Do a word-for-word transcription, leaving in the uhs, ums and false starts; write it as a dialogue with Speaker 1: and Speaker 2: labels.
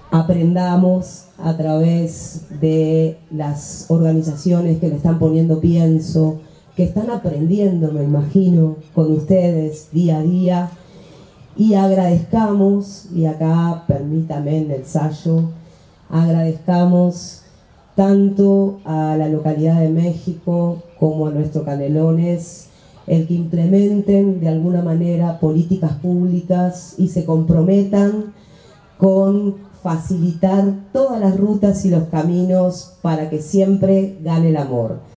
Speaker 1: aprendamos a través de las organizaciones que le están poniendo pienso, que están aprendiendo, me imagino, con ustedes día a día, y agradezcamos, y acá permítame el ensayo, agradezcamos tanto a la localidad de México como a nuestros Canelones el que implementen de alguna manera políticas públicas y se comprometan con facilitar todas las rutas y los caminos para que siempre gane el amor.